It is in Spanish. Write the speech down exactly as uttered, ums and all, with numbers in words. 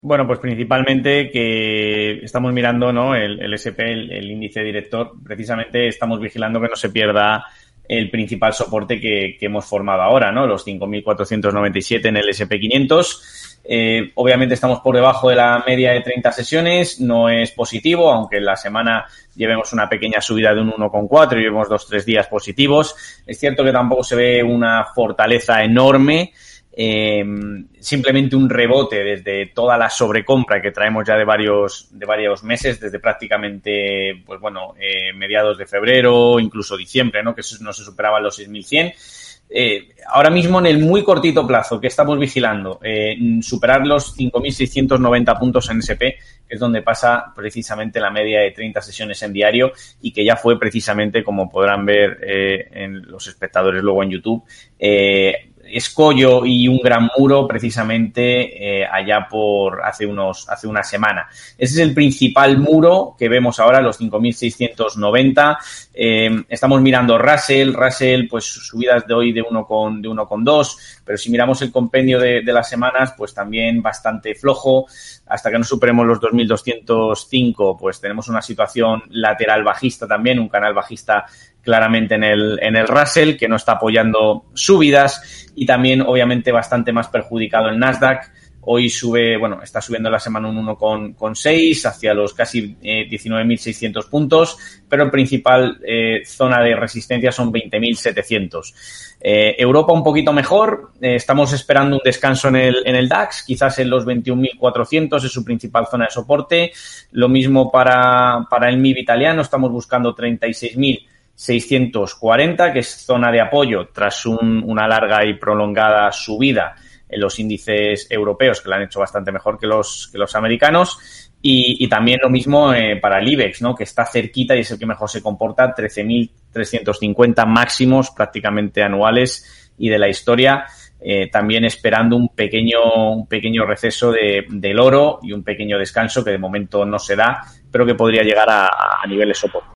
Bueno, pues principalmente que estamos mirando, ¿no? El, el S and P, el, el índice director, precisamente estamos vigilando que no se pierda el principal soporte que, que hemos formado ahora, ¿no? Los cinco mil cuatrocientos noventa y siete en el S and P quinientos. Eh, obviamente estamos por debajo de la media de treinta sesiones, no es positivo, aunque en la semana llevemos una pequeña subida de un uno coma cuatro y llevemos dos tres días positivos. Es cierto que tampoco se ve una fortaleza enorme. Eh, simplemente un rebote desde toda la sobrecompra que traemos ya de varios de varios meses, desde prácticamente, pues bueno, eh, mediados de febrero, incluso diciembre, ¿no? Que no se superaban los seis mil cien. Eh, ahora mismo, en el muy cortito plazo que estamos vigilando, eh, superar los cinco mil seiscientos noventa puntos en S and P, que es donde pasa precisamente la media de treinta sesiones en diario y que ya fue precisamente, como podrán ver eh, en los espectadores luego en YouTube, eh, escollo y un gran muro precisamente eh, allá por hace unos hace una semana. Ese es el principal muro que vemos ahora, los cinco mil seiscientos noventa. Eh, estamos mirando Russell, Russell pues subidas de hoy de uno con de uno coma dos, pero si miramos el compendio de, de las semanas, pues también bastante flojo. Hasta que no superemos los dos mil doscientos cinco, pues tenemos una situación lateral bajista también, un canal bajista claramente en el en el Russell, que no está apoyando subidas, y también obviamente bastante más perjudicado el Nasdaq. Hoy sube, bueno, está subiendo la semana un uno coma seis hacia los casi eh, diecinueve mil seiscientos puntos, pero el principal eh, zona de resistencia son veinte mil setecientos. Eh, Europa un poquito mejor, eh, estamos esperando un descanso en el, en el DAX, quizás en los veintiún mil cuatrocientos es su principal zona de soporte. Lo mismo para, para el M I B italiano, estamos buscando treinta y seis mil seiscientos cuarenta, que es zona de apoyo tras un, una larga y prolongada subida en los índices europeos, que lo han hecho bastante mejor que los, que los americanos. Y, y también lo mismo eh, para el IBEX, ¿no? Que está cerquita y es el que mejor se comporta, trece mil trescientos cincuenta máximos prácticamente anuales y de la historia. Eh, también esperando un pequeño un pequeño receso de, del oro y un pequeño descanso que de momento no se da, pero que podría llegar a, a niveles soporte.